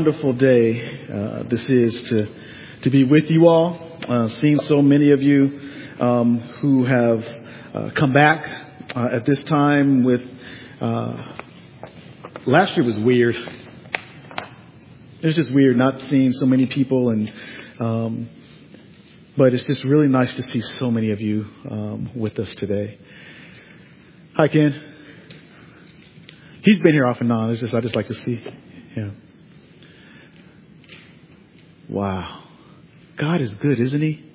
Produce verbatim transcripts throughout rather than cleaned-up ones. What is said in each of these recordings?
wonderful day uh, this is to to be with you all. Uh, seen so many of you um, who have uh, come back uh, at this time with. Uh, last year was weird. It was just weird not seeing so many people, and um, but it's just really nice to see so many of you um, with us today. Hi, Ken. He's been here off and on. It's just I just like to see him. Wow. God is good, isn't he?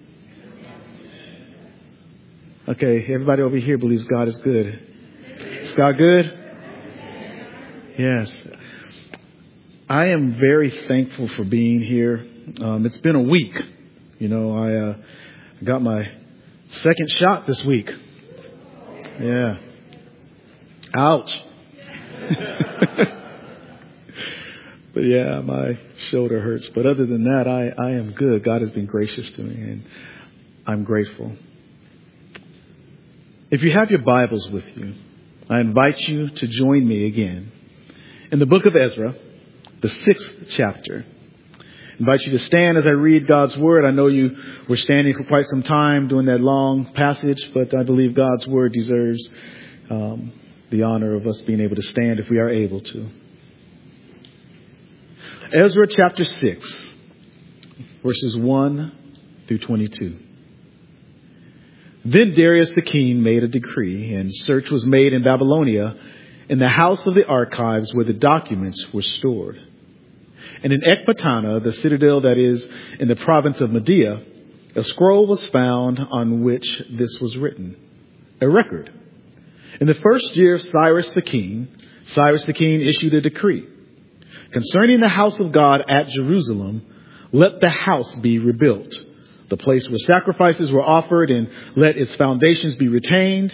Okay, everybody over here believes God is good. Is God good? Yes. I am very thankful for being here. Um, it's been a week. You know, I uh, got my second shot this week. Yeah. Ouch. But yeah, my shoulder hurts. But other than that, I, I am good. God has been gracious to me, and I'm grateful. If you have your Bibles with you, I invite you to join me again in the book of Ezra, the sixth chapter. I invite you to stand as I read God's word. I know you were standing for quite some time doing that long passage, but I believe God's word deserves um, the honor of us being able to stand if we are able to. Ezra chapter six, verses one through twenty-two. Then Darius the king made a decree, and search was made in Babylonia in the house of the archives where the documents were stored. And in Ecbatana, the citadel that is in the province of Media, a scroll was found on which this was written, a record. In the first year of Cyrus the king, Cyrus the king issued a decree. Concerning the house of God at Jerusalem, let the house be rebuilt, the place where sacrifices were offered, and let its foundations be retained.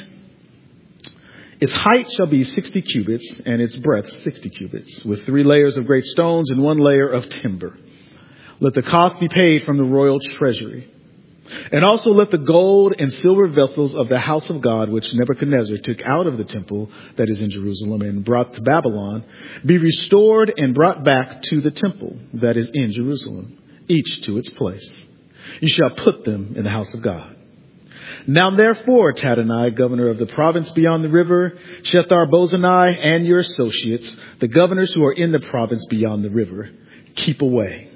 Its height shall be sixty cubits, and its breadth sixty cubits, with three layers of great stones and one layer of timber. Let the cost be paid from the royal treasury. And also let the gold and silver vessels of the house of God, which Nebuchadnezzar took out of the temple that is in Jerusalem and brought to Babylon, be restored and brought back to the temple that is in Jerusalem, each to its place. You shall put them in the house of God. Now therefore, Tatanai, governor of the province beyond the river, Shethar-Bozenai, and your associates, the governors who are in the province beyond the river, keep away.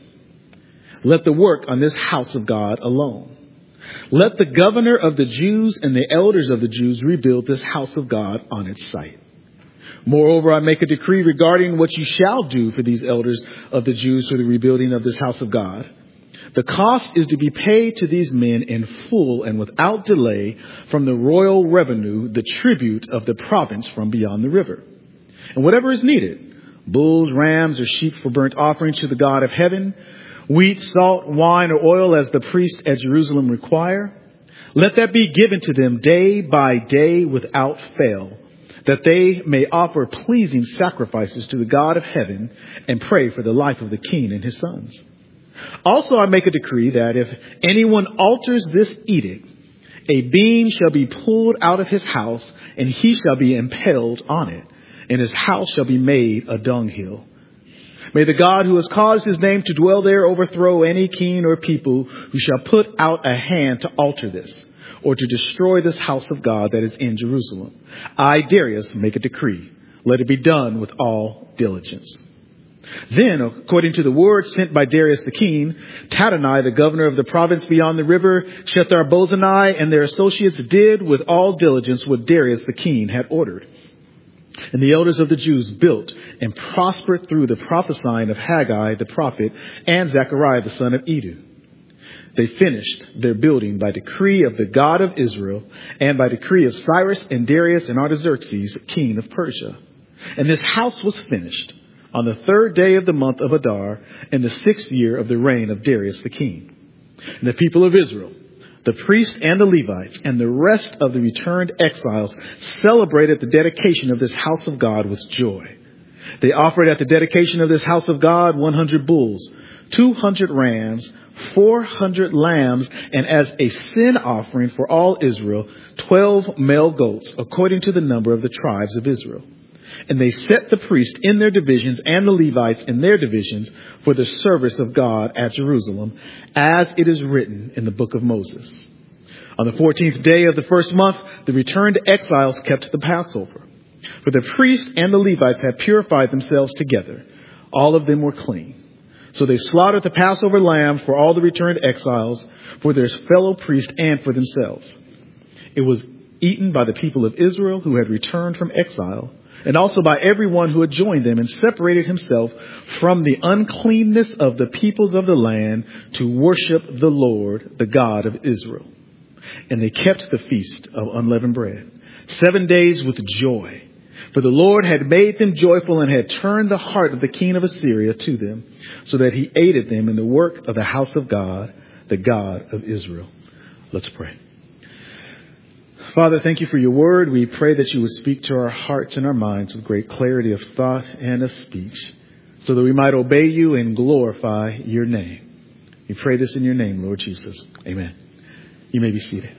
Let the work on this house of God alone. Let the governor of the Jews and the elders of the Jews rebuild this house of God on its site. Moreover, I make a decree regarding what you shall do for these elders of the Jews for the rebuilding of this house of God. The cost is to be paid to these men in full and without delay from the royal revenue, the tribute of the province from beyond the river. And whatever is needed, bulls, rams, or sheep for burnt offerings to the God of heaven, wheat, salt, wine, or oil as the priests at Jerusalem require, let that be given to them day by day without fail, that they may offer pleasing sacrifices to the God of heaven and pray for the life of the king and his sons. Also, I make a decree that if anyone alters this edict, a beam shall be pulled out of his house, and he shall be impaled on it, and his house shall be made a dunghill. May the God who has caused his name to dwell there overthrow any king or people who shall put out a hand to alter this, or to destroy this house of God that is in Jerusalem. I, Darius, make a decree. Let it be done with all diligence. Then, according to the word sent by Darius the king, Tatanai, the governor of the province beyond the river, Shethar-Bozenai, and their associates did with all diligence what Darius the king had ordered. And the elders of the Jews built and prospered through the prophesying of Haggai the prophet and Zechariah the son of Iddo. They finished their building by decree of the God of Israel and by decree of Cyrus and Darius and Artaxerxes, king of Persia. And this house was finished on the third day of the month of Adar in the sixth year of the reign of Darius the king. And the people of Israel, the priests and the Levites, and the rest of the returned exiles celebrated the dedication of this house of God with joy. They offered at the dedication of this house of God one hundred bulls, two hundred rams, four hundred lambs, and as a sin offering for all Israel, twelve male goats, according to the number of the tribes of Israel. And they set the priests in their divisions and the Levites in their divisions for the service of God at Jerusalem, as it is written in the book of Moses. On the fourteenth day of the first month, the returned exiles kept the Passover. For the priests and the Levites had purified themselves together. All of them were clean. So they slaughtered the Passover lamb for all the returned exiles, for their fellow priests and for themselves. It was eaten by the people of Israel who had returned from exile, and also by everyone who had joined them and separated himself from the uncleanness of the peoples of the land to worship the Lord, the God of Israel. And they kept the feast of unleavened bread seven days with joy. For the Lord had made them joyful and had turned the heart of the king of Assyria to them, so that he aided them in the work of the house of God, the God of Israel. Let's pray. Father, thank you for your word. We pray that you would speak to our hearts and our minds with great clarity of thought and of speech, so that we might obey you and glorify your name. We pray this in your name, Lord Jesus. Amen. You may be seated.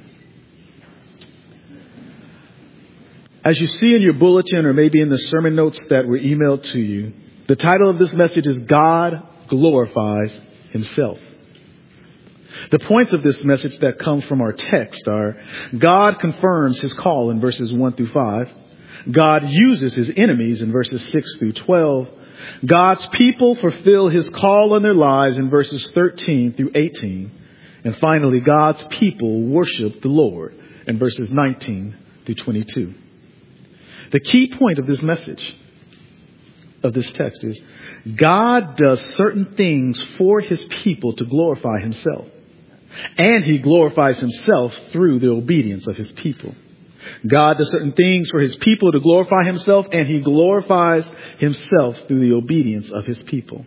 As you see in your bulletin or maybe in the sermon notes that were emailed to you, the title of this message is God Glorifies Himself. The points of this message that come from our text are: God confirms His call in verses one through five. God uses His enemies in verses six through twelve. God's people fulfill His call on their lives in verses thirteen through eighteen. And finally, God's people worship the Lord in verses nineteen through twenty-two. The key point of this message, of this text, is God does certain things for His people to glorify Himself. And He glorifies Himself through the obedience of His people. God does certain things for His people to glorify Himself, and He glorifies Himself through the obedience of His people.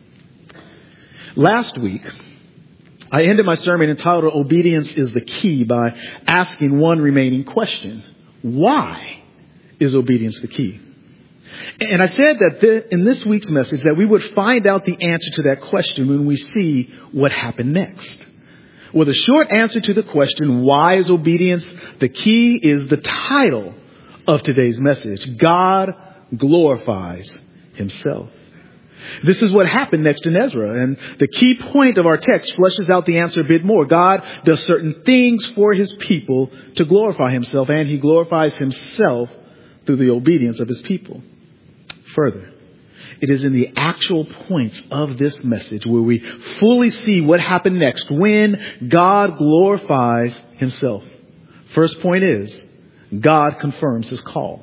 Last week, I ended my sermon entitled "Obedience is the Key" by asking one remaining question: why is obedience the key? And I said that th- in this week's message that we would find out the answer to that question when we see what happened next. Well, the short answer to the question, why is obedience the key, is the title of today's message: God glorifies Himself. This is what happened next in Ezra, and the key point of our text fleshes out the answer a bit more. God does certain things for His people to glorify Himself, and He glorifies Himself through the obedience of His people. Further, it is in the actual points of this message where we fully see what happened next when God glorifies Himself. First point is, God confirms His call.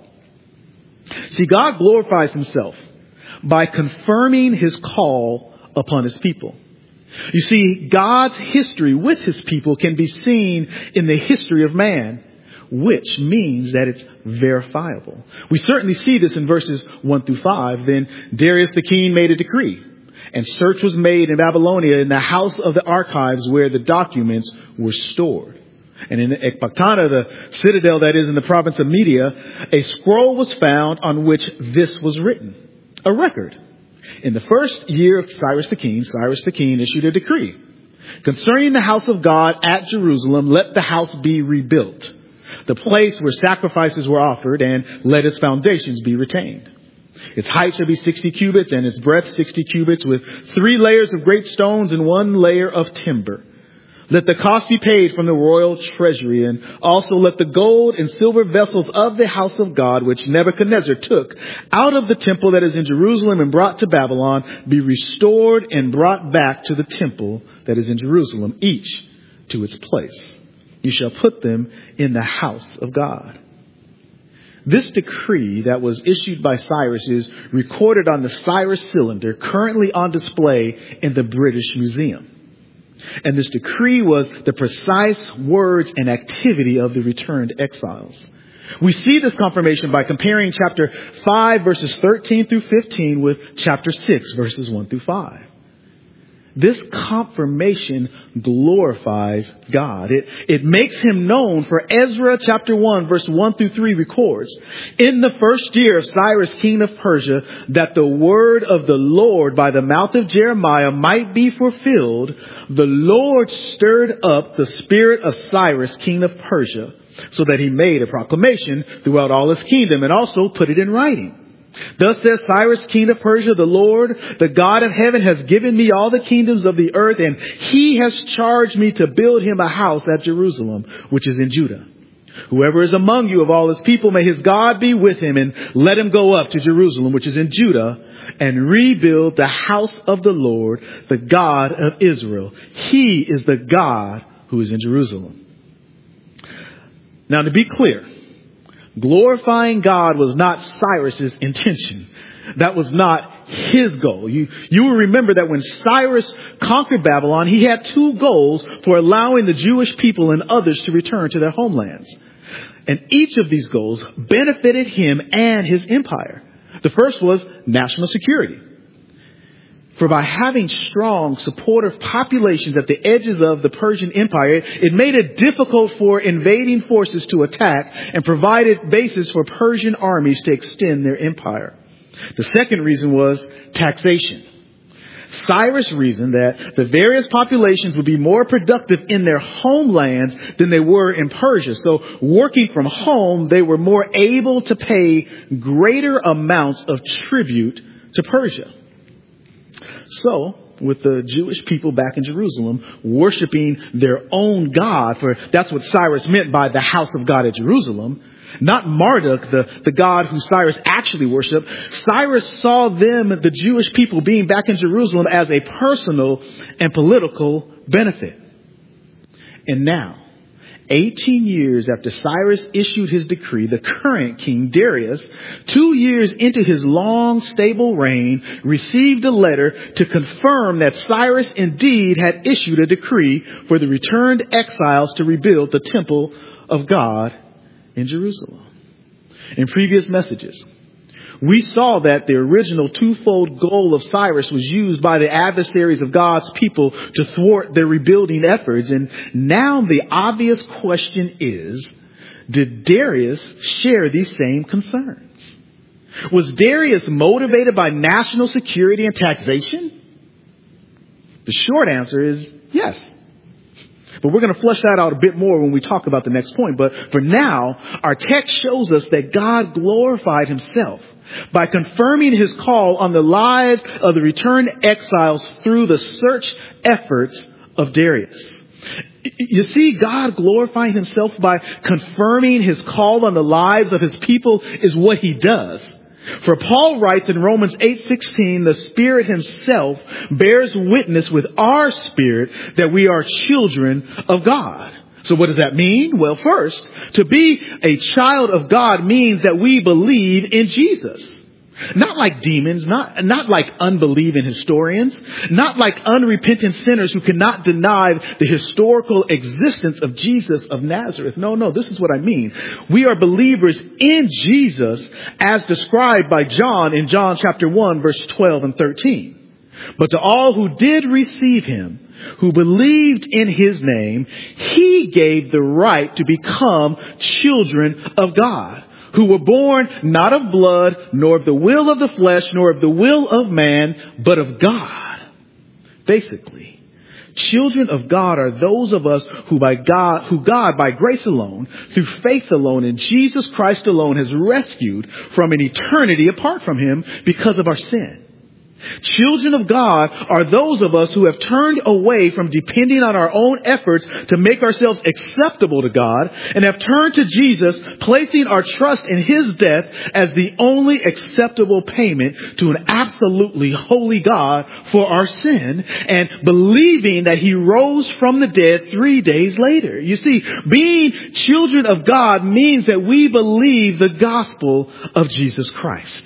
See, God glorifies Himself by confirming His call upon His people. You see, God's history with His people can be seen in the history of man, which means that it's verifiable. We certainly see this in verses one through five. Then Darius the king made a decree, and search was made in Babylonia in the house of the archives where the documents were stored. And in Ecbatana, the citadel that is in the province of Media, a scroll was found on which this was written. A record. In the first year of Cyrus the king, Cyrus the king issued a decree concerning the house of God at Jerusalem: let the house be rebuilt, the place where sacrifices were offered, and let its foundations be retained. Its height shall be sixty cubits, and its breadth sixty cubits, with three layers of great stones and one layer of timber. Let the cost be paid from the royal treasury, and also let the gold and silver vessels of the house of God, which Nebuchadnezzar took out of the temple that is in Jerusalem and brought to Babylon, be restored and brought back to the temple that is in Jerusalem, each to its place. You shall put them in the house of God. This decree that was issued by Cyrus is recorded on the Cyrus cylinder, currently on display in the British Museum. And this decree was the precise words and activity of the returned exiles. We see this confirmation by comparing chapter five, verses thirteen through fifteen with chapter six, verses one through five. This confirmation glorifies God. It, it makes Him known, for Ezra chapter one, verse one through three records, in the first year of Cyrus, king of Persia, that the word of the Lord by the mouth of Jeremiah might be fulfilled, the Lord stirred up the spirit of Cyrus, king of Persia, so that he made a proclamation throughout all his kingdom and also put it in writing. Thus says Cyrus, king of Persia, the Lord, the God of heaven, has given me all the kingdoms of the earth, and he has charged me to build him a house at Jerusalem, which is in Judah. Whoever is among you of all his people, may his God be with him, and let him go up to Jerusalem, which is in Judah, and rebuild the house of the Lord, the God of Israel. He is the God who is in Jerusalem. Now, to be clear, glorifying God was not Cyrus's intention. That was not his goal. You, you will remember that when Cyrus conquered Babylon, he had two goals for allowing the Jewish people and others to return to their homelands. And each of these goals benefited him and his empire. The first was national security. For by having strong, supportive populations at the edges of the Persian Empire, it made it difficult for invading forces to attack and provided bases for Persian armies to extend their empire. The second reason was taxation. Cyrus reasoned that the various populations would be more productive in their homelands than they were in Persia. So working from home, they were more able to pay greater amounts of tribute to Persia. So, with the Jewish people back in Jerusalem worshiping their own God, for that's what Cyrus meant by the house of God at Jerusalem, not Marduk, the, the God who Cyrus actually worshiped. Cyrus saw them, the Jewish people, being back in Jerusalem as a personal and political benefit. And now, eighteen years after Cyrus issued his decree, the current king Darius, two years into his long, stable reign, received a letter to confirm that Cyrus indeed had issued a decree for the returned exiles to rebuild the temple of God in Jerusalem. In previous messages, we saw that the original twofold goal of Cyrus was used by the adversaries of God's people to thwart their rebuilding efforts. And now the obvious question is, did Darius share these same concerns? Was Darius motivated by national security and taxation? The short answer is yes. But we're going to flesh that out a bit more when we talk about the next point. But for now, our text shows us that God glorified himself by confirming his call on the lives of the returned exiles through the search efforts of Darius. You see, God glorifying himself by confirming his call on the lives of his people is what he does. For Paul writes in Romans eight sixteen, the Spirit himself bears witness with our spirit that we are children of God. So what does that mean? Well, first, to be a child of God means that we believe in Jesus. Not like demons, not, not like unbelieving historians, not like unrepentant sinners who cannot deny the historical existence of Jesus of Nazareth. No, no, this is what I mean. We are believers in Jesus as described by John in John chapter one, verse twelve and thirteen. But to all who did receive him, who believed in his name, he gave the right to become children of God, who were born not of blood, nor of the will of the flesh, nor of the will of man, but of God. Basically, children of God are those of us who by God, who God by grace alone, through faith alone, in Jesus Christ alone, has rescued from an eternity apart from him because of our sin. Children of God are those of us who have turned away from depending on our own efforts to make ourselves acceptable to God and have turned to Jesus, placing our trust in his death as the only acceptable payment to an absolutely holy God for our sin, and believing that he rose from the dead three days later. You see, being children of God means that we believe the gospel of Jesus Christ.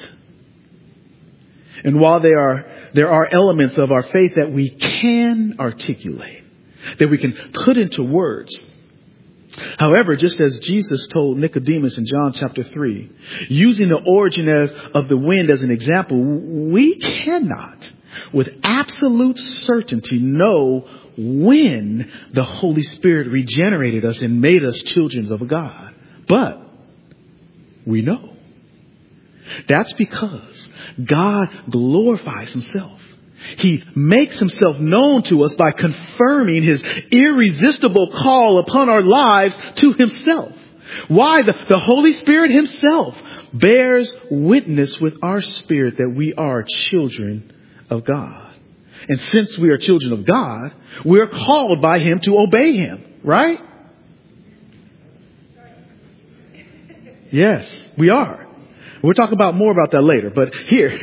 And while there are, there are elements of our faith that we can articulate, that we can put into words. However, just as Jesus told Nicodemus in John chapter three, using the origin of, of the wind as an example, we cannot with absolute certainty know when the Holy Spirit regenerated us and made us children of God. But we know. That's because God glorifies himself. He makes himself known to us by confirming his irresistible call upon our lives to himself. Why? The, the Holy Spirit himself bears witness with our spirit that we are children of God. And since we are children of God, we are called by him to obey him, right? Yes, we are. We'll talk about more about that later. But here,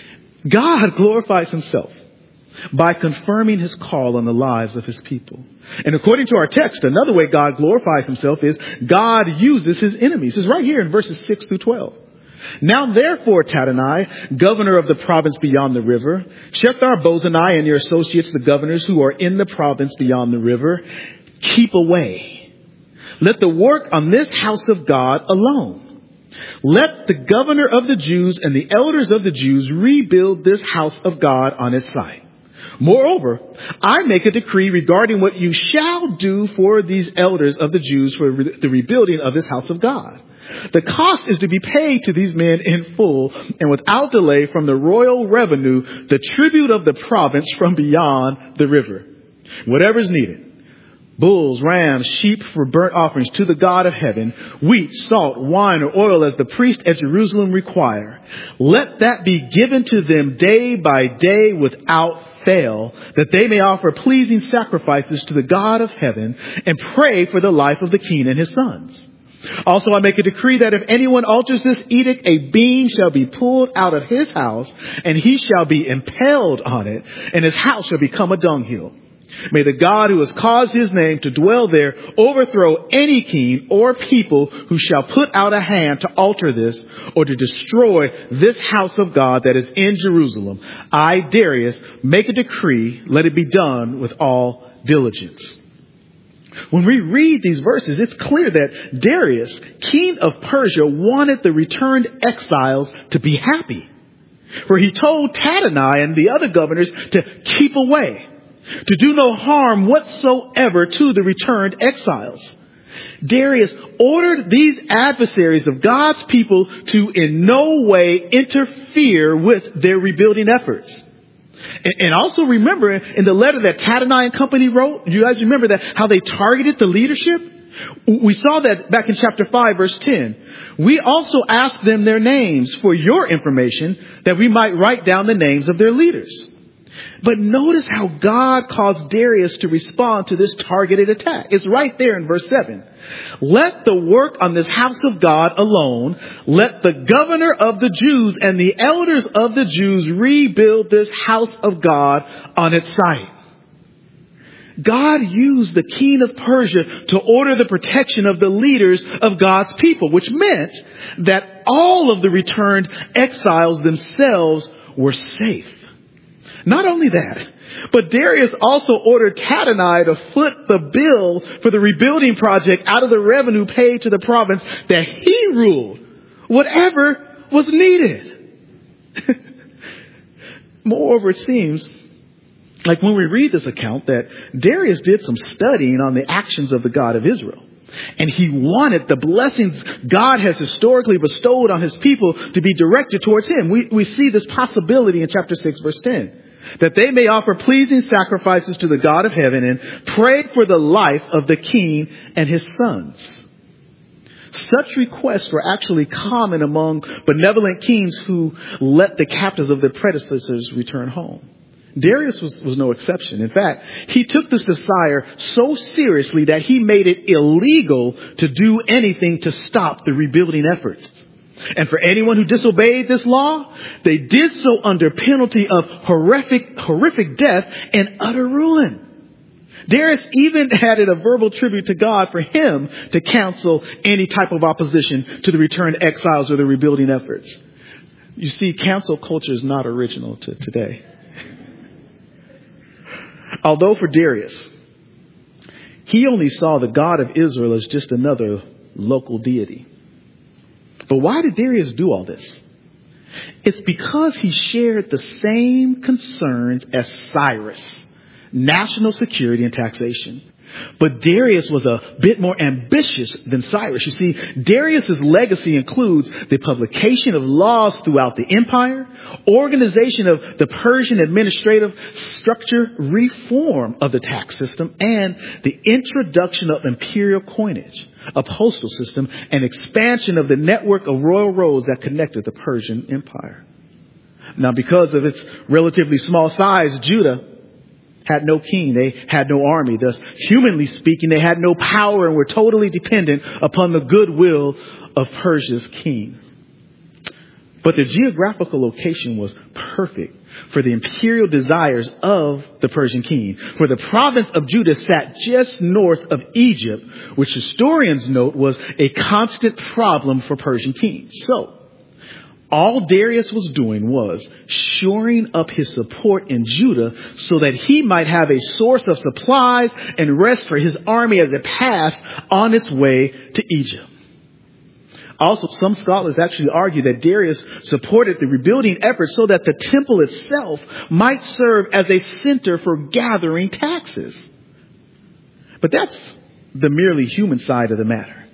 God glorifies himself by confirming his call on the lives of his people. And according to our text, another way God glorifies himself is God uses his enemies. It's right here in verses six through twelve. Now therefore, Tadenai, governor of the province beyond the river, Shethar-Bozenai and your associates, the governors who are in the province beyond the river, keep away. Let the work on this house of God alone. Let the governor of the Jews and the elders of the Jews rebuild this house of God on its site. Moreover, I make a decree regarding what you shall do for these elders of the Jews for re- the rebuilding of this house of God. The cost is to be paid to these men in full and without delay from the royal revenue, the tribute of the province from beyond the river. Whatever is needed. Bulls, rams, sheep for burnt offerings to the God of heaven, wheat, salt, wine, or oil as the priest at Jerusalem require. Let that be given to them day by day without fail, that they may offer pleasing sacrifices to the God of heaven and pray for the life of the king and his sons. Also, I make a decree that if anyone alters this edict, a beam shall be pulled out of his house, and he shall be impaled on it, and his house shall become a dunghill. May the God who has caused his name to dwell there overthrow any king or people who shall put out a hand to alter this or to destroy this house of God that is in Jerusalem. I, Darius, make a decree, let it be done with all diligence. When we read these verses, it's clear that Darius, king of Persia, wanted the returned exiles to be happy. For he told Tadenai and the other governors to keep away, to do no harm whatsoever to the returned exiles. Darius ordered these adversaries of God's people to in no way interfere with their rebuilding efforts. And also remember in the letter that Tadenai and company wrote, you guys remember that how they targeted the leadership? We saw that back in chapter five, verse ten. We also asked them their names for your information that we might write down the names of their leaders. But notice how God caused Darius to respond to this targeted attack. It's right there in verse seven. Let the work on this house of God alone. Let the governor of the Jews and the elders of the Jews rebuild this house of God on its site. God used the king of Persia to order the protection of the leaders of God's people, which meant that all of the returned exiles themselves were safe. Not only that, but Darius also ordered Tadenai to foot the bill for the rebuilding project out of the revenue paid to the province that he ruled, whatever was needed. Moreover, it seems like when we read this account that Darius did some studying on the actions of the God of Israel. And he wanted the blessings God has historically bestowed on his people to be directed towards him. We, we see this possibility in chapter six, verse ten. That they may offer pleasing sacrifices to the God of heaven and pray for the life of the king and his sons. Such requests were actually common among benevolent kings who let the captives of their predecessors return home. Darius was, was no exception. In fact, he took this desire so seriously that he made it illegal to do anything to stop the rebuilding efforts. And for anyone who disobeyed this law, they did so under penalty of horrific, horrific death and utter ruin. Darius even added a verbal tribute to God for him to counsel any type of opposition to the returned exiles or the rebuilding efforts. You see, cancel culture is not original to today. Although for Darius, he only saw the God of Israel as just another local deity. But why did Darius do all this? It's because he shared the same concerns as Cyrus, national security and taxation. But Darius was a bit more ambitious than Cyrus. You see, Darius's legacy includes the publication of laws throughout the empire, organization of the Persian administrative structure, reform of the tax system, and the introduction of imperial coinage, a postal system, and expansion of the network of royal roads that connected the Persian Empire. Now, because of its relatively small size, Judah had no king. They had no army. Thus, humanly speaking, they had no power and were totally dependent upon the goodwill of Persia's king. But the geographical location was perfect for the imperial desires of the Persian king. For the province of Judah sat just north of Egypt, which historians note was a constant problem for Persian kings. So, all Darius was doing was shoring up his support in Judah so that he might have a source of supplies and rest for his army as it passed on its way to Egypt. Also, some scholars actually argue that Darius supported the rebuilding effort so that the temple itself might serve as a center for gathering taxes. But that's the merely human side of the matter.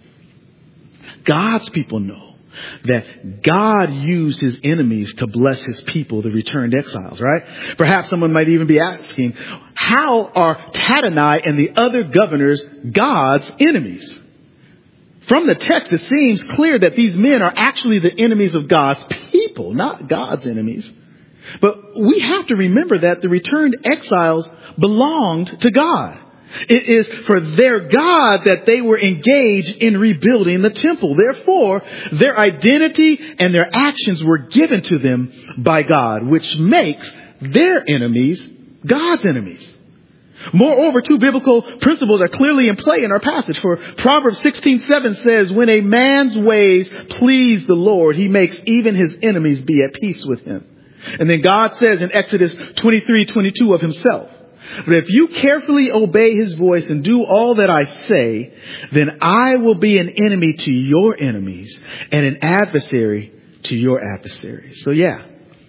God's people know that God used his enemies to bless his people, the returned exiles, right? Perhaps someone might even be asking, how are Tadonai and the other governors God's enemies? From the text, it seems clear that these men are actually the enemies of God's people, not God's enemies. But we have to remember that the returned exiles belonged to God. It is for their God that they were engaged in rebuilding the temple. Therefore, their identity and their actions were given to them by God, which makes their enemies God's enemies. Moreover, two biblical principles are clearly in play in our passage. For Proverbs sixteen seven says, when a man's ways please the Lord, he makes even his enemies be at peace with him. And then God says in Exodus twenty-three twenty-two of himself, but if you carefully obey his voice and do all that I say, then I will be an enemy to your enemies and an adversary to your adversaries. So yeah,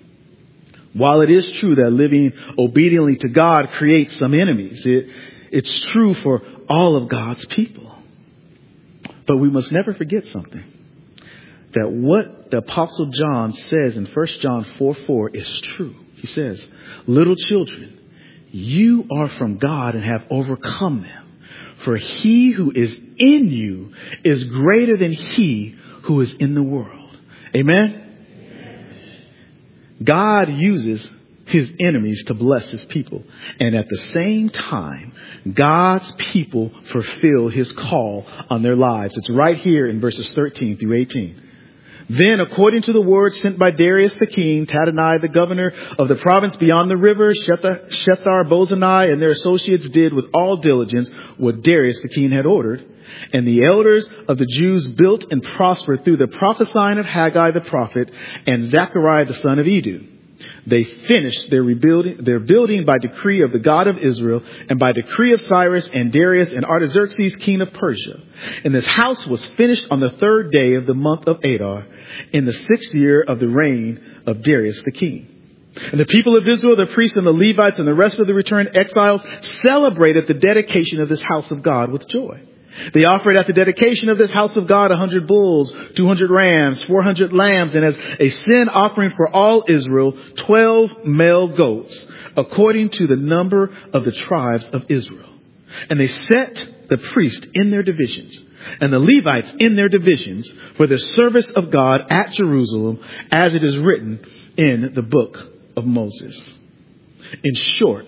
while it is true that living obediently to God creates some enemies, it, it's true for all of God's people. But we must never forget something. That what the Apostle John says in First John four four is true. He says, little children, you are from God and have overcome them. For he who is in you is greater than he who is in the world. Amen? Amen. God uses his enemies to bless his people. And at the same time, God's people fulfill his call on their lives. It's right here in verses thirteen through eighteen. Then, according to the word sent by Darius the king, Tadonai, the governor of the province beyond the river, Shethar-bozenai and their associates did with all diligence what Darius the king had ordered. And the elders of the Jews built and prospered through the prophesying of Haggai the prophet and Zechariah the son of Iddo. They finished their rebuilding, their building by decree of the God of Israel and by decree of Cyrus and Darius and Artaxerxes, king of Persia. And this house was finished on the third day of the month of Adar in the sixth year of the reign of Darius the king. And the people of Israel, the priests and the Levites and the rest of the returned exiles celebrated the dedication of this house of God with joy. They offered at the dedication of this house of God a hundred bulls, two hundred rams, four hundred lambs, and as a sin offering for all Israel, twelve male goats, according to the number of the tribes of Israel. And they set the priests in their divisions and the Levites in their divisions for the service of God at Jerusalem, as it is written in the book of Moses. In short,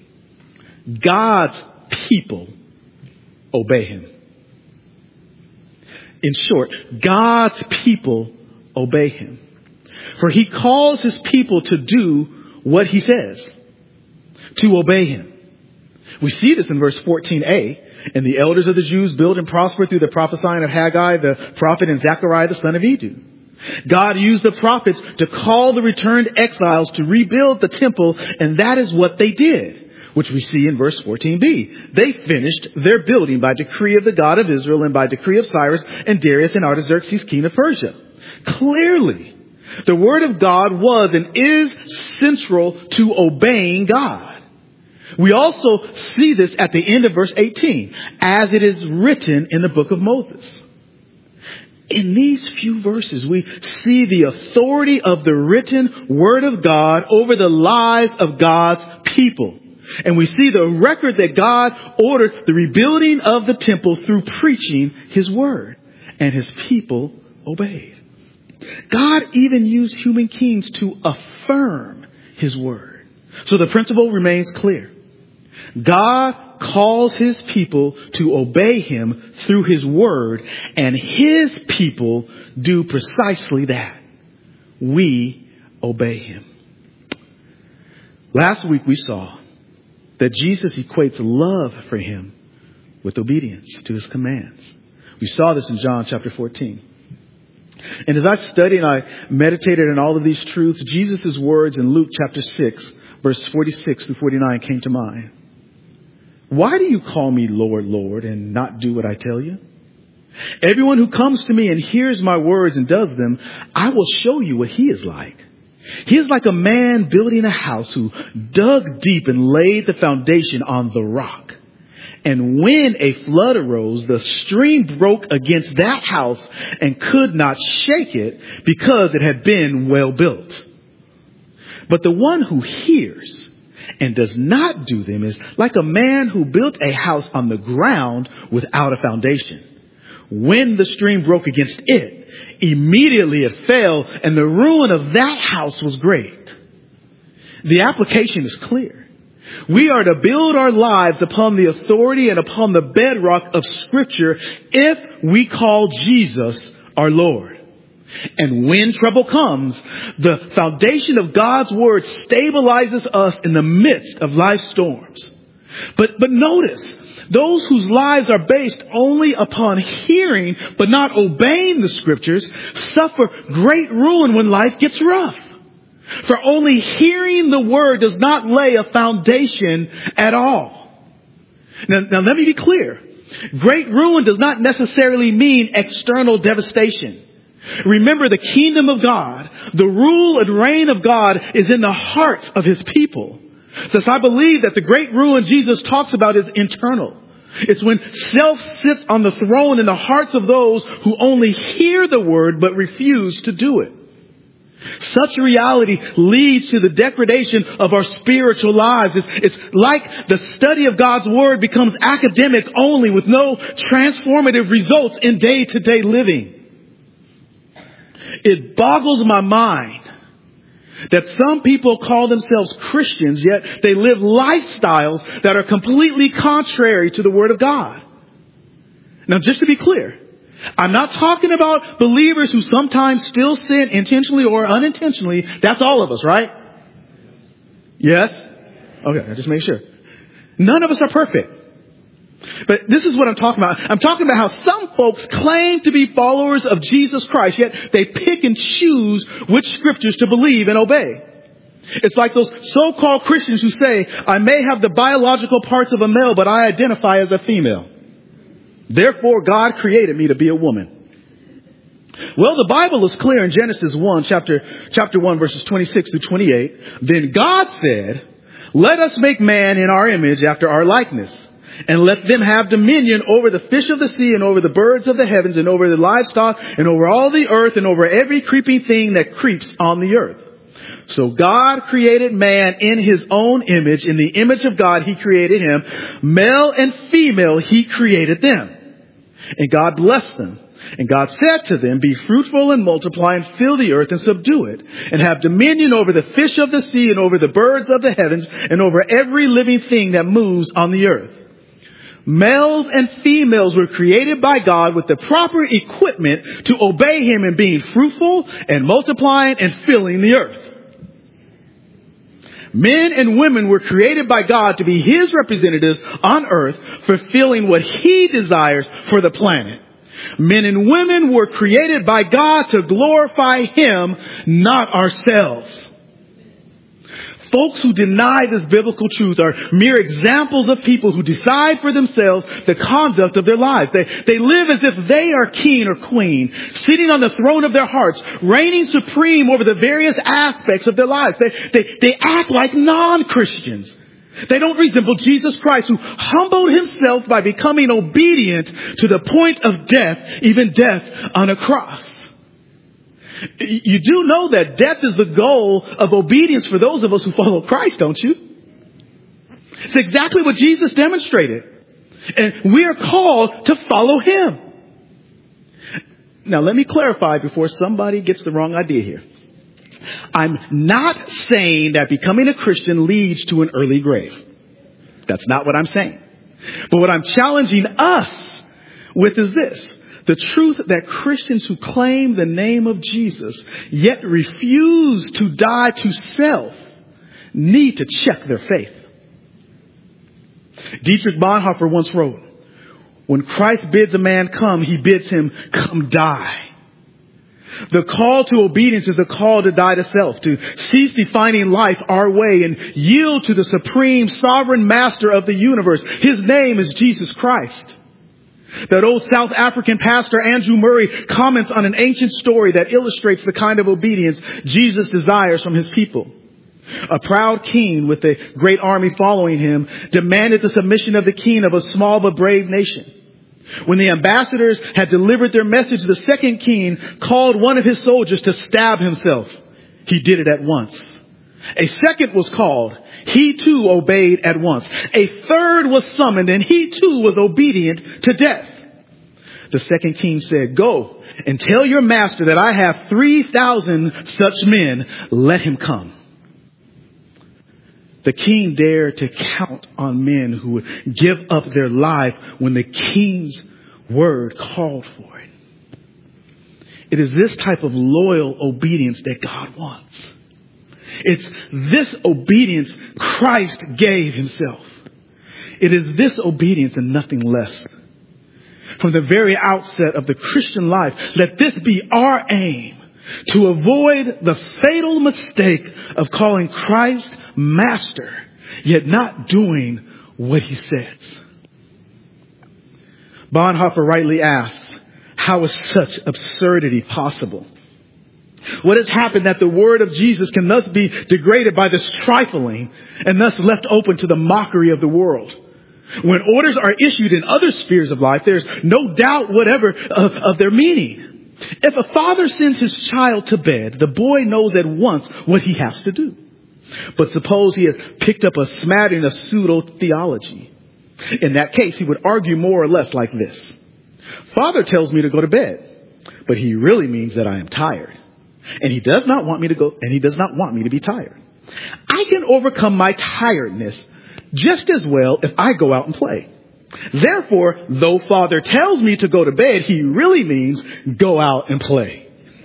God's people obey him. In short, God's people obey him. For he calls his people to do what he says, to obey him. We see this in verse fourteen a. And the elders of the Jews built and prospered through the prophesying of Haggai, the prophet, and Zechariah, the son of Iddo. God used the prophets to call the returned exiles to rebuild the temple, and that is what they did, which we see in verse fourteen b. They finished their building by decree of the God of Israel and by decree of Cyrus and Darius and Artaxerxes, king of Persia. Clearly, the word of God was and is central to obeying God. We also see this at the end of verse eighteen, as it is written in the book of Moses. In these few verses, we see the authority of the written word of God over the lives of God's people. And we see the record that God ordered the rebuilding of the temple through preaching his word, and his people obeyed. God even used human kings to affirm his word. So the principle remains clear. God calls his people to obey him through his word, and his people do precisely that. We obey him. Last week we saw that Jesus equates love for him with obedience to his commands. We saw this in John chapter fourteen. And as I studied and I meditated on all of these truths, Jesus' words in Luke chapter six, verse forty-six through forty-nine came to mind. Why do you call me Lord, Lord, and not do what I tell you? Everyone who comes to me and hears my words and does them, I will show you what he is like. He is like a man building a house who dug deep and laid the foundation on the rock. And when a flood arose, the stream broke against that house and could not shake it because it had been well built. But the one who hears and does not do them is like a man who built a house on the ground without a foundation. When the stream broke against it, immediately it fell, and the ruin of that house was great. The application is clear. We are to build our lives upon the authority and upon the bedrock of Scripture if we call Jesus our Lord. And when trouble comes, the foundation of God's Word stabilizes us in the midst of life's storms. But, but notice, those whose lives are based only upon hearing but not obeying the Scriptures suffer great ruin when life gets rough. For only hearing the Word does not lay a foundation at all. Now, now let me be clear. Great ruin does not necessarily mean external devastation. Remember, the kingdom of God, the rule and reign of God is in the hearts of his people. Thus, I believe that the great ruin Jesus talks about is internal. It's when self sits on the throne in the hearts of those who only hear the word but refuse to do it. Such reality leads to the degradation of our spiritual lives. It's, it's like the study of God's word becomes academic only with no transformative results in day-to-day living. It boggles my mind that some people call themselves Christians, yet they live lifestyles that are completely contrary to the Word of God. Now, just to be clear, I'm not talking about believers who sometimes still sin intentionally or unintentionally. That's all of us, right? Yes? Okay, I just make sure. None of us are perfect. But this is what I'm talking about. I'm talking about how some folks claim to be followers of Jesus Christ, yet they pick and choose which scriptures to believe and obey. It's like those so-called Christians who say, I may have the biological parts of a male, but I identify as a female. Therefore, God created me to be a woman. Well, the Bible is clear in Genesis one, chapter, chapter one, verses twenty-six through twenty-eight. Then God said, let us make man in our image after our likeness, and let them have dominion over the fish of the sea and over the birds of the heavens and over the livestock and over all the earth and over every creeping thing that creeps on the earth. So God created man in his own image. In the image of God, he created him. Male and female, he created them. And God blessed them. And God said to them, be fruitful and multiply and fill the earth and subdue it, and have dominion over the fish of the sea and over the birds of the heavens and over every living thing that moves on the earth. Males and females were created by God with the proper equipment to obey him in being fruitful and multiplying and filling the earth. Men and women were created by God to be his representatives on earth, fulfilling what he desires for the planet. Men and women were created by God to glorify him, not ourselves. Folks who deny this biblical truth are mere examples of people who decide for themselves the conduct of their lives. They, they live as if they are king or queen, sitting on the throne of their hearts, reigning supreme over the various aspects of their lives. They, they, they act like non-Christians. They don't resemble Jesus Christ, who humbled himself by becoming obedient to the point of death, even death on a cross. You do know that death is the goal of obedience for those of us who follow Christ, don't you? It's exactly what Jesus demonstrated. And we are called to follow him. Now, let me clarify before somebody gets the wrong idea here. I'm not saying that becoming a Christian leads to an early grave. That's not what I'm saying. But what I'm challenging us with is this. The truth that Christians who claim the name of Jesus yet refuse to die to self need to check their faith. Dietrich Bonhoeffer once wrote, when Christ bids a man come, he bids him come die. The call to obedience is a call to die to self, to cease defining life our way and yield to the supreme sovereign master of the universe. His name is Jesus Christ. That old South African pastor Andrew Murray comments on an ancient story that illustrates the kind of obedience Jesus desires from his people. A proud king with a great army following him demanded the submission of the king of a small but brave nation. When the ambassadors had delivered their message, the second king called one of his soldiers to stab himself. He did it at once. A second was called. He too obeyed at once. A third was summoned, and he too was obedient to death. The second king said, go and tell your master that I have three thousand such men. Let him come. The king dared to count on men who would give up their life when the king's word called for it. It is this type of loyal obedience that God wants. It's this obedience Christ gave himself. It is this obedience and nothing less. From the very outset of the Christian life, let this be our aim, to avoid the fatal mistake of calling Christ Master, yet not doing what he says. Bonhoeffer rightly asks, how is such absurdity possible? What has happened that the word of Jesus can thus be degraded by this trifling and thus left open to the mockery of the world? When orders are issued in other spheres of life, there's no doubt whatever of, of their meaning. If a father sends his child to bed, the boy knows at once what he has to do. But suppose he has picked up a smattering of pseudo-theology. In that case, he would argue more or less like this. Father tells me to go to bed, but he really means that I am tired. And he does not want me to go, and he does not want me to be tired. I can overcome my tiredness just as well if I go out and play. Therefore, though Father tells me to go to bed, he really means go out and play.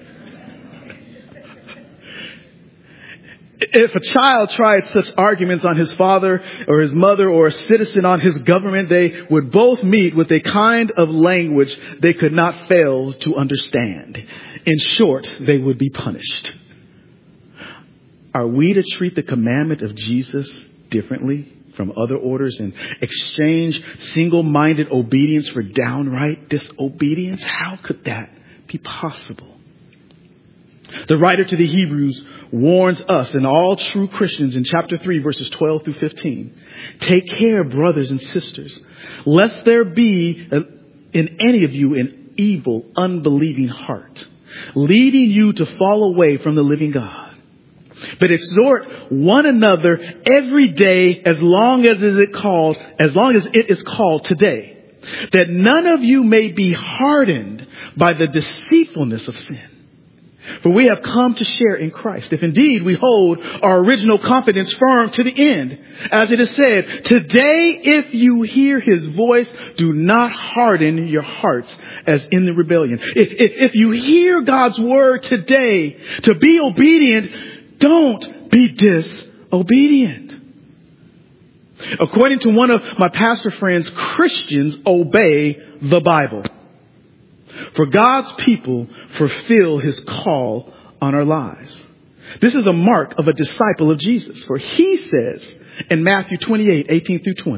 If a child tried such arguments on his father or his mother or a citizen on his government, they would both meet with a kind of language they could not fail to understand. In short, they would be punished. Are we to treat the commandment of Jesus differently from other orders and exchange single-minded obedience for downright disobedience? How could that be possible? The writer to the Hebrews warns us and all true Christians in chapter three, verses twelve through fifteen. Take care, brothers and sisters, lest there be in any of you an evil, unbelieving heart, leading you to fall away from the living God. But exhort one another every day as long as is it called, as long as it is called today, that none of you may be hardened by the deceitfulness of sin. For we have come to share in Christ, if indeed we hold our original confidence firm to the end. As it is said, today if you hear his voice, do not harden your hearts as in the rebellion. If, if, if you hear God's word today to be obedient, don't be disobedient. According to one of my pastor friends, Christians obey the Bible. For God's people fulfill his call on our lives. This is a mark of a disciple of Jesus. For he says in Matthew twenty-eight, eighteen through twenty,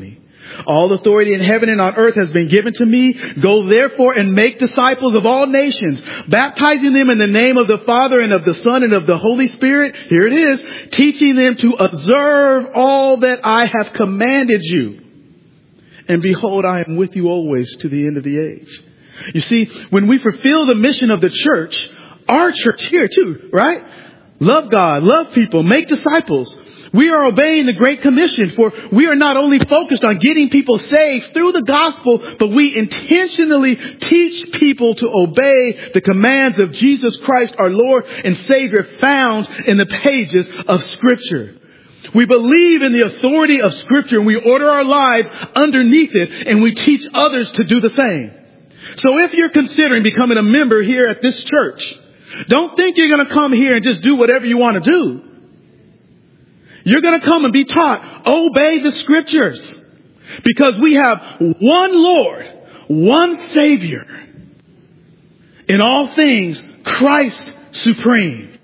All authority in heaven and on earth has been given to me. Go therefore and make disciples of all nations, baptizing them in the name of the Father and of the Son and of the Holy Spirit. Here it is, teaching them to observe all that I have commanded you. And behold, I am with you always to the end of the age. You see, when we fulfill the mission of the church, our church here too, right? Love God, love people, make disciples. We are obeying the Great Commission, for we are not only focused on getting people saved through the gospel, but we intentionally teach people to obey the commands of Jesus Christ, our Lord and Savior, found in the pages of Scripture. We believe in the authority of Scripture, and we order our lives underneath it, and we teach others to do the same. So if you're considering becoming a member here at this church, don't think you're going to come here and just do whatever you want to do. You're going to come and be taught, obey the Scriptures, because we have one Lord, one Savior. In all things, Christ supreme.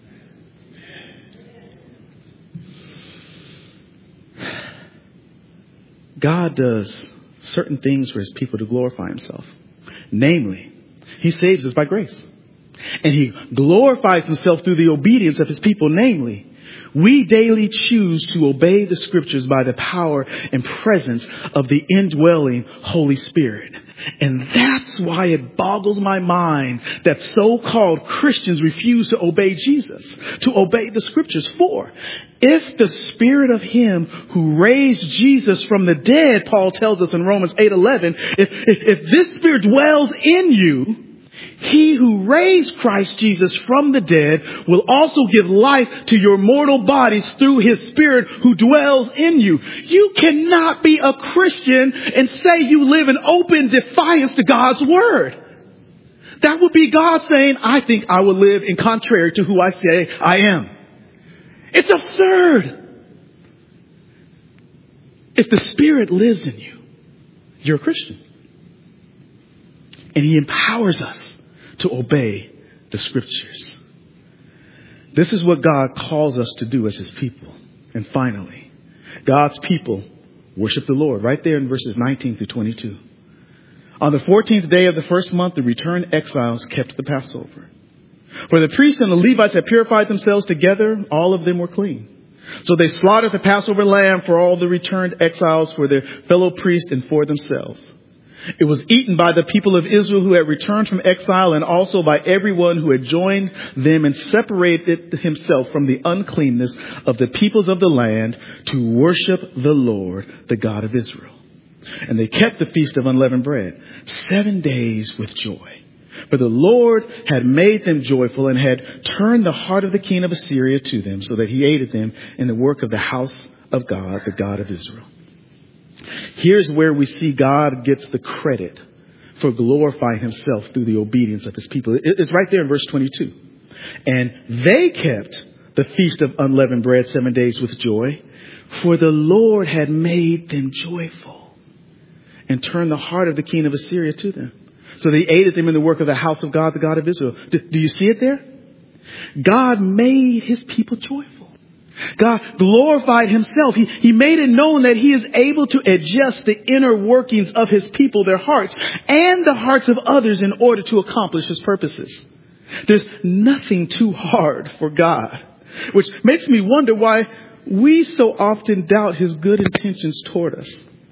God does certain things for His people to glorify Himself. Namely, He saves us by grace. And He glorifies Himself through the obedience of His people. Namely, we daily choose to obey the Scriptures by the power and presence of the indwelling Holy Spirit. And that's why it boggles my mind that so-called Christians refuse to obey Jesus, to obey the Scriptures. For if the Spirit of Him who raised Jesus from the dead, Paul tells us in Romans eight eleven, if, if, if this Spirit dwells in you, He who raised Christ Jesus from the dead will also give life to your mortal bodies through His Spirit who dwells in you. You cannot be a Christian and say you live in open defiance to God's Word. That would be God saying, I think I will live in contrary to who I say I am. It's absurd. If the Spirit lives in you, you're a Christian. And He empowers us to obey the Scriptures. This is what God calls us to do as His people. And finally, God's people worship the Lord. Right there in verses nineteen through twenty-two. On the fourteenth day of the first month, the returned exiles kept the Passover. For the priests and the Levites had purified themselves together, all of them were clean. So they slaughtered the Passover lamb for all the returned exiles, for their fellow priests and for themselves. It was eaten by the people of Israel who had returned from exile, and also by everyone who had joined them and separated himself from the uncleanness of the peoples of the land to worship the Lord, the God of Israel. And they kept the feast of unleavened bread seven days with joy. For the Lord had made them joyful and had turned the heart of the king of Assyria to them, so that he aided them in the work of the house of God, the God of Israel. Here's where we see God gets the credit for glorifying Himself through the obedience of His people. It's right there in verse twenty-two. And they kept the feast of unleavened bread seven days with joy, for the Lord had made them joyful and turned the heart of the king of Assyria to them. So they aided them in the work of the house of God, the God of Israel. Do, do you see it there? God made His people joyful. God glorified Himself. He, he made it known that He is able to adjust the inner workings of His people, their hearts, and the hearts of others in order to accomplish His purposes. There's nothing too hard for God, which makes me wonder why we so often doubt His good intentions toward us.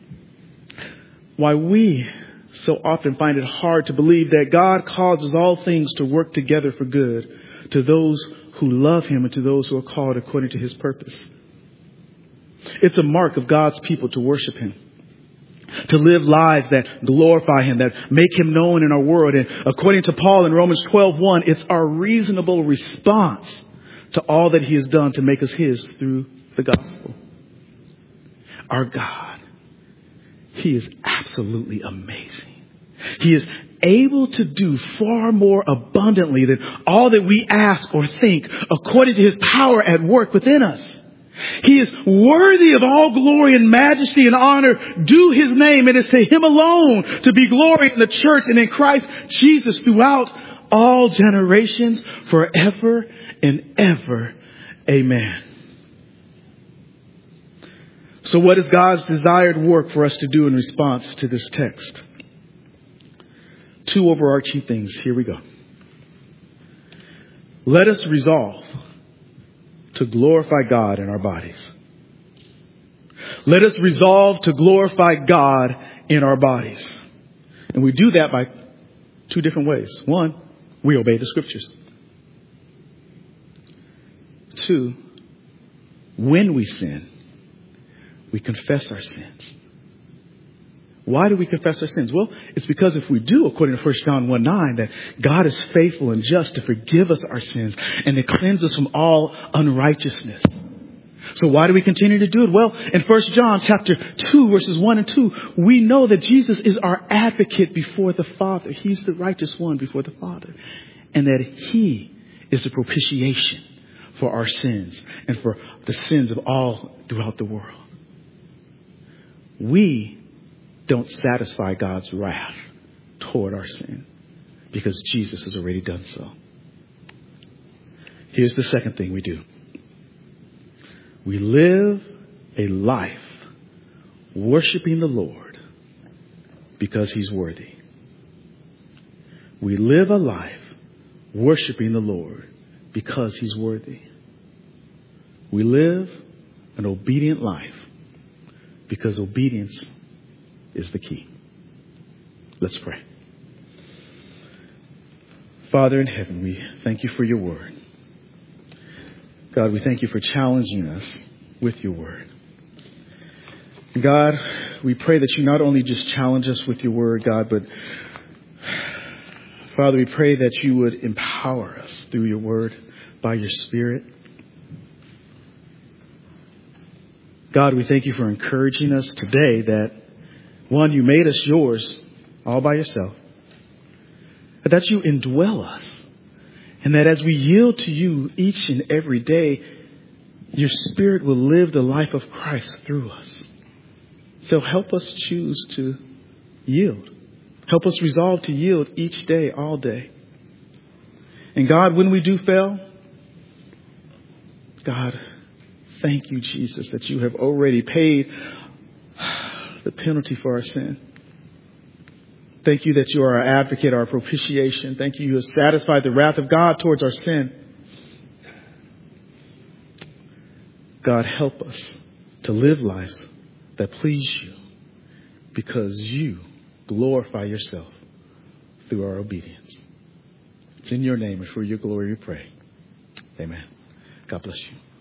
Why we so often find it hard to believe that God causes all things to work together for good to those who love Him and to those who are called according to His purpose. It's a mark of God's people to worship Him, to live lives that glorify Him, that make Him known in our world. And according to Paul in Romans twelve one, it's our reasonable response to all that He has done to make us His through the gospel. Our God, He is absolutely amazing. He is able to do far more abundantly than all that we ask or think, according to His power at work within us. He is worthy of all glory and majesty and honor due His name. It is to Him alone to be glory in the church and in Christ Jesus throughout all generations, forever and ever. Amen. So what is God's desired work for us to do in response to this text? Two overarching things. Here we go. Let us resolve to glorify God in our bodies. Let us resolve to glorify God in our bodies. And we do that by two different ways. One, we obey the scriptures. Two, when we sin, we confess our sins. Why do we confess our sins? Well, it's because if we do, according to First John one nine, that God is faithful and just to forgive us our sins and to cleanse us from all unrighteousness. So why do we continue to do it? Well, in First John chapter two, verses one and two, we know that Jesus is our advocate before the Father. He's the righteous one before the Father. And that he is the propitiation for our sins and for the sins of all throughout the world. We don't satisfy God's wrath toward our sin because Jesus has already done so. Here's the second thing we do. We live a life worshiping the Lord because he's worthy. We live a life worshiping the Lord because he's worthy. We live an obedient life because obedience is the key. Let's pray. Father in heaven, we thank you for your word. God, we thank you for challenging us with your word. God, we pray that you not only just challenge us with your word, God, but Father, we pray that you would empower us through your word by your Spirit. God, we thank you for encouraging us today that, one, you made us yours all by yourself, but that you indwell us, and that as we yield to you each and every day, your Spirit will live the life of Christ through us. So help us choose to yield. Help us resolve to yield each day, all day. And God, when we do fail, God, thank you, Jesus, that you have already paid the penalty for our sin. Thank you that you are our advocate, our propitiation. Thank you, you have satisfied the wrath of God towards our sin. God, help us to live lives that please you because you glorify yourself through our obedience. It's in your name and for your glory we pray. Amen. God bless you.